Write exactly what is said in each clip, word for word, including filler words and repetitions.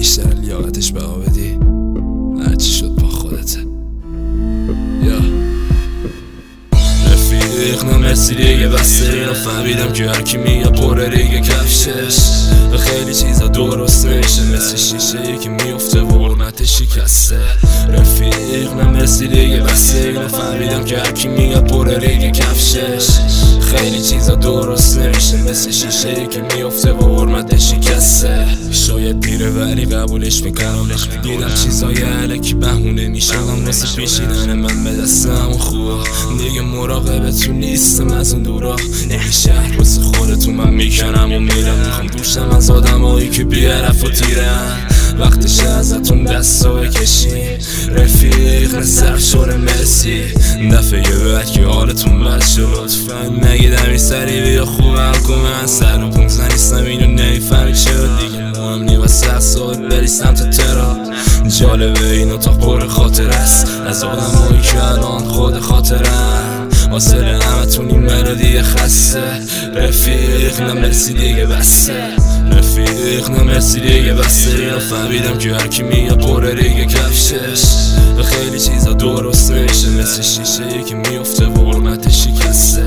بیشتر لیاقتش بها بدی، هرچی شد با خودته. یا رفیق نمرسی دیگه بسته، اینو فهمیدم که هرکی میگه پره ریگه کفشش. خیلی چیزا درست نمیشه، مثل شیشه ای که میفته و حرمتش شکسته. رفیق نمرسی دیگه بسته، اینو فهمیدم که هرکی میگه پره ریگه کفشش. خیلی چیزا درست نمیشه، مثل شیشه ای که میفته و حرمتش شکسته. شاید دیره ولی قبولش میکنم، دیدم چیزای علکی بهونه میشم واسه پیشیدن من به دستم و خوبه. دیگه مراقبتون نیستم از اون دورا، نمی شهر واسه خودتون من میکنم و میرم. میخوام دوشم از آدمایی که بیعرف و تیرن، وقتش ازتون دستا بکشی. رفیق نصرف شور مرسی، دفعه بعد که حالتون بد شد لطفا نگیدم این سری بیا خوبم کن. من سر و پونزن نیستم اینو نمیفهمی چرا، دیگه مهم نی واسه اصابت بری سمت ترا. جالبه این اتاق پر خاطر است از آدمایی که الان خود خاطرن، حاصل همتون این ملودی خسته. رفیق نمرسی دیگه بسته، رفیق نمرسی دیگه بسته. اینو فهمیدم که هرکی میگه پره ریگه کفشش. خیلی چیزا درست نمیشه، مثل شیشه ای که میفته و حرمتش شکسته.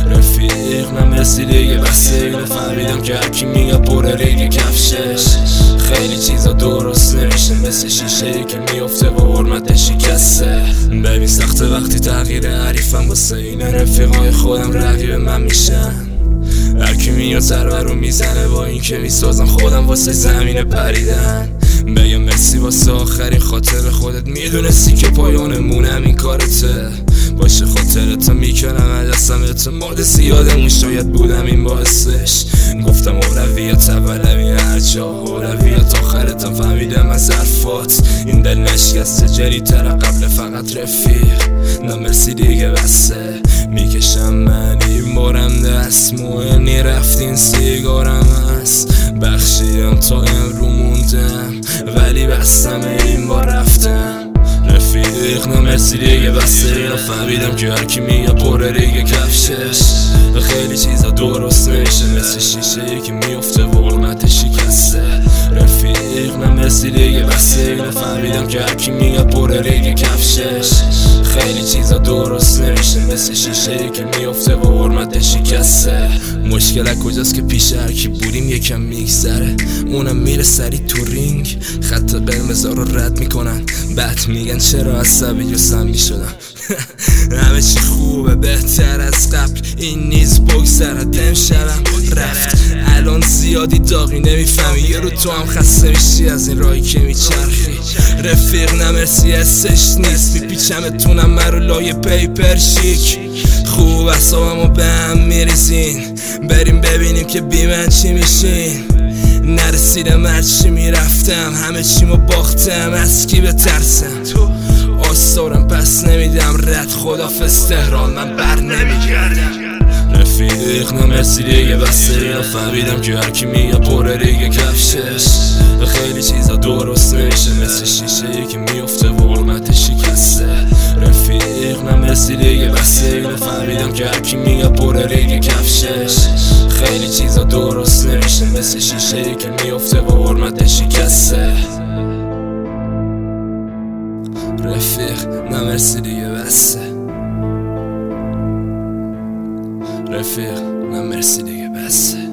رفیق نمرسی دیگه بسته، اینو فهمیدم که هرکی میگه پره ریگه کفشش. خیلی چیزا درست نمیشه، مثل شیشه ای که میفته و حرمتش شکسته. ببین سخته وقتی تغییر حریفم واسه این رفیقای خودم رقیب من میشن. هرکی میاد ضربه رو میزنه با این که میسازم خودم واسه زمین پریدن. بگم مرسی واسه آخرین خاطر خودت، میدونستی که پایانمونم این کارته. باشه خاطرتا میکنم از دستم اعتماد زیادمون شاید بودم این باعثش. گفتم اولویت اولوی هر جا، اولویت آخرتم فهمیدم از حرفات. این دل نشکسته جری تر قبل فقط رفیق نمرسی دیگه بسته. میکشم من این بارم دست مهمی رفتین سیگارم هست. بخشیم تا امرو موندم ولی بستم این بار رفتم. رفیق نمرسی دیگه بسته، اینو فهمیدم که هرکی میگه پره ریگه کفشش. خیلی چیزا درست نمیشه، مثل شیشه ای که میفته و حرمتش شکسته. رفیق نمرسی دیگه بسته، اینو فهمیدم که هرکی میگه پره ریگه کفشش. خیلی چیزا درست نمیشه، مثل شیشه ای که میفته و حرمتش شکسته. مشکل کجاست که پیش هرکی بودیم یکم میگذره، اونم میره سری تو رینگ. خط قرمزا رو رد میکنن بعد میگن چرا عصبی و سمی شدم. همه چی خوبه بهتر از قبل، این نیز بگذره دم شبم رفت. الان زیادی داغی نمیفهمی، یه رو تو هم خسته میشی از این راهی که میچرخی. رفیق نمرسی استش نیست، میپیچمتونم مرو لای پیپر شیک. خوب اصابمو به هم میریزین، بریم ببینیم که بی من چی میشین. نرسیدم هرچی میرفتم، همه چیمو باختم، از کی بترسم. آثارم پس نمیدم رد، خدافظ تهران من بر نمیگردم. رفیق نمرسی دیگه بسته، اینو فهمیدم که هرکی میگه پره ریگه کفشش. خیلی چیزا درست نمیشه، مثل شیشه ای که میفته و حرمتش شکسته. رفیق نمرسی دیگه بسته، اینو فهمیدم که هرکی میگه پره ریگه کفشش. خیلی چیزا درست نمیشه، مثل شیشه ای که میفته و حرمتش شکسته. رفیق نمرسی دیگه بسته، رفیق نمرسی دیگه بسته.